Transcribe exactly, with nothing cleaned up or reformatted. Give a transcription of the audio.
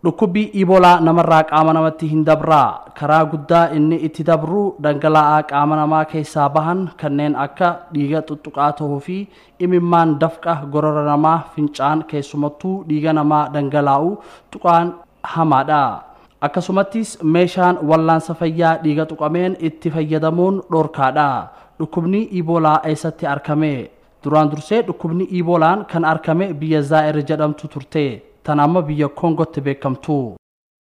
Dhukkubii Iboolaa namarraa qaama namatti hin dabraa karaa guddaa inni itti dabru dhangala'aa qaama namaa keessaa bahan kanneen akka dhiiga tuttuqaa ta'uu fi imimmaan dafqa gorora namaa fincaan keessumattuu dhiiga namaa dhangalaa'u tuqaan hamaadha. Akkasumattis meeshaan wallaansa fayyaa dhiiga tuqameen itti fayyadamuun dhorkaadha. Dhukkubni Iboolaa eessatti argame? Duraan dursee dhukkubni Iboolaan kan argame biyya Zaa'ir jedhamtu turte. Tan amma biyya Kongotti beekamtu.